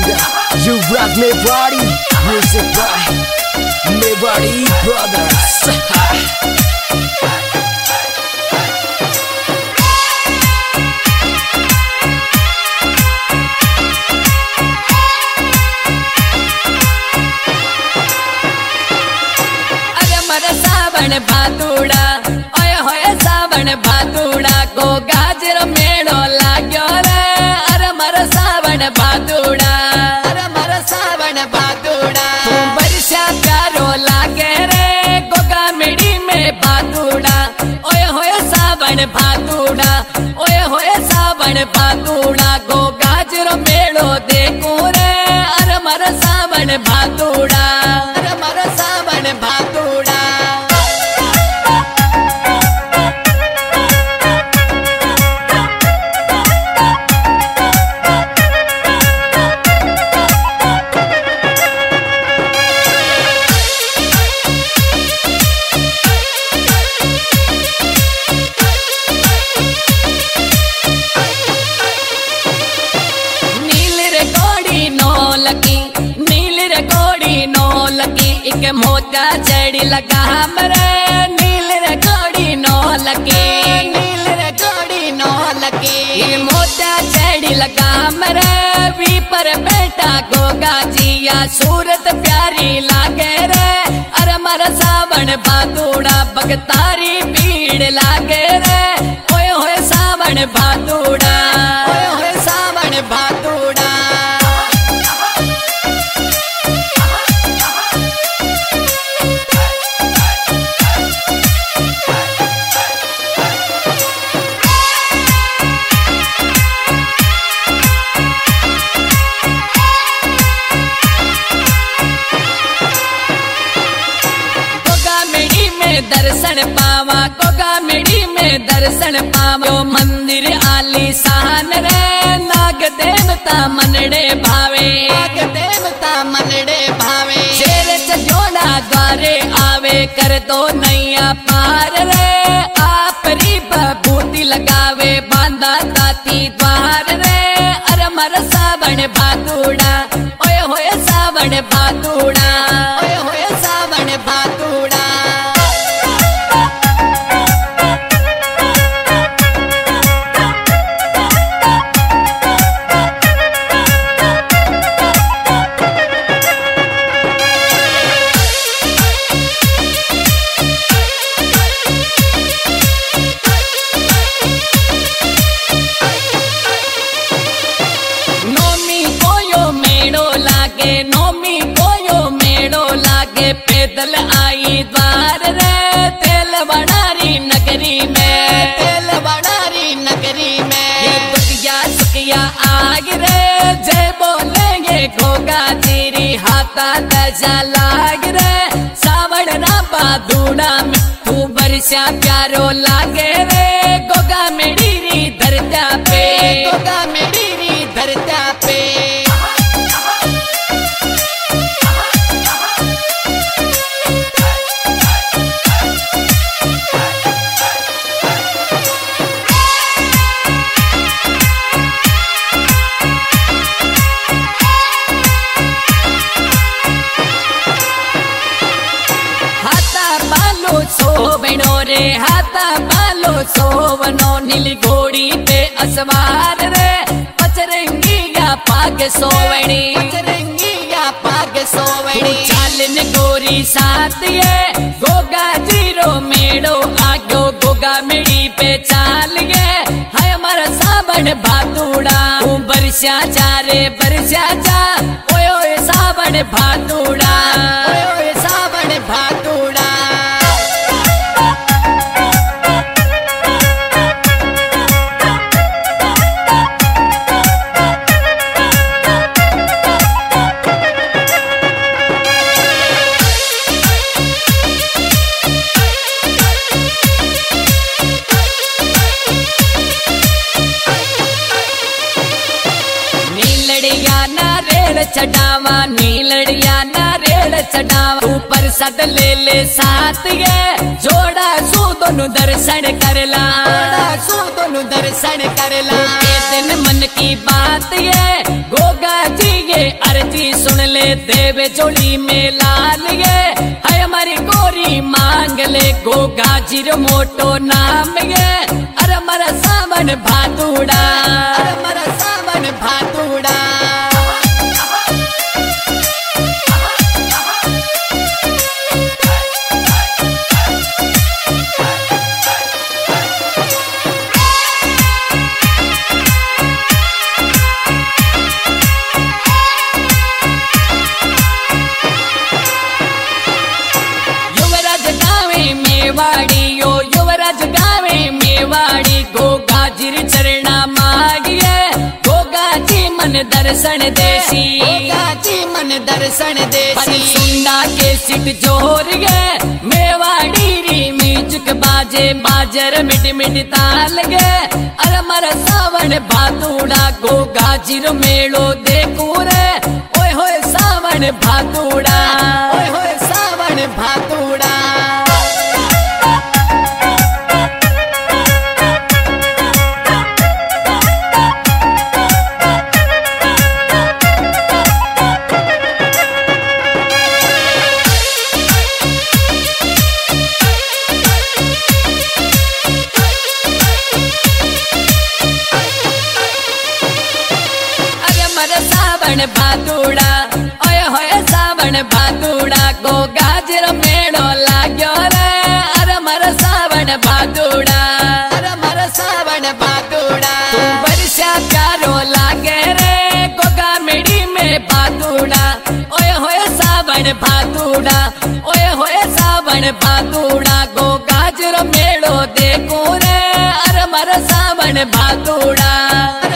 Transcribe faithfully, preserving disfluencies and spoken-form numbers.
You rock me body, music by me body brothers. सावन भादुड़ा ओए होए सावन भादुड़ा को गाजर मेड़ो लाग्यो रे। अरे मर सावन भादुड़ा अरे मर सावन भादुड़ा तू बरसा प्यारो लागे रे गोगा मेड़ी में भादुड़ा। ओए होए सावन भादुड़ा ओए होए सावन भादुड़ा को गाजर मेड़ो देखो रे। अरे मर सावन भादुड़ा अरे मर सावन भादुड़ा। नील रे गोड़ी नो लगी एक मोटा चढ़ी लगा हमरे। नील रे गोड़ी नो लगी नील रे गोड़ी नो लगी मोटा चढ़ी लगा हमरे। वी पर बेटा गोगा जिया सूरत प्यारी लागे रे। अरे मर सावन भादुड़ा बगतारी भीड़ लागे रे। ओए होए सावन भादुड़ा ओए होए सावन भादुड़ा। दर्शन पावा गोगा मेड़ी में दर्शन पावा मंदिर आली शान रे। नाग देवता मनड़े भावे नाग देवता मनड़े भावे। शेर चजोड़ा द्वारे आवे कर दो नैया पार रे। आपरी बबूती लगावे बांधा ताती द्वार रे। अरे मर सावन भादुड़ा ओए होए सावन भादुड़ा ओए होए सावन भादुड़ा। नोमी कोयो मेड़ो लागे पैदल आई द्वार रे। तेल बनारी नगरी में तेल बनारी नगरी में ये दुखिया सुखिया आग रे। जय बोलेंगे घोगा जीरी हाथा दजा लाग रे। सावन ना भादुड़ा में तू बरसा प्यारो लागे रे। गोगा मेड़ी धरता पे गोगा मेड़ी धरता पे। सोवनो रे हाथा बालो सोवनो नीली घोड़ी पे असवार रे। पचरंगी या पाग सोवनी पचरंगी या पाग सोवनी चालन गोरी साथ ये गोगा जीरो मेड़ो आगो गोगा मेड़ी पे चाल गे। है हमारा सावन भादुड़ा बरसा जा रे बरसा जा। ओए ओए सावन भादुड़ा ओए ओए सावन भादुड़ा। चढ़ावा नीलड़िया नारेल चढ़ावा ऊपर सद ले ले साथ ये जोड़ा सू दोनों दर्शन करला सू दोनों दर्शन करला। दिन मन की बात ये गोगा जी ये दी सुन ले देवे चोली में लाल गे है हमारी गोरी मांग ले गो गाजिर मोटो नाम गे अरे मरा सावन भातुड़ा अरे मरा सावन भातुड़ा मेवाड़ी यो युवराज गावे मेवाड़ी गोगाजिर चरणा मागिए गोगाजी मन दर्शन देसी गोगाजी मन दर्शन देसी सुन्ना के सिट जोर गे मेवाड़ी री म्यूजिक बाजे बाजर मिट मिट ताल गे अरे मर सावन भातुड़ा गोगाजिर मेलो देखू रे ओए होए सावन भातुड़ा ओए होए सावन भातुड़ा सावन भातुड़ा ओए होए सावन भातुड़ा गो गाजर मेड़ो लाग्यो रे अरे मर सावन भातुड़ा अरे मर सावन भातुड़ा तू बरसा प्यारो लागे रे गोगा मेड़ी में भातुड़ा ओए होए सावन भातुड़ा ओए होए सावन भातुड़ा गो गाजर मेड़ो देखो रे अरे मर सावन भातुड़ा।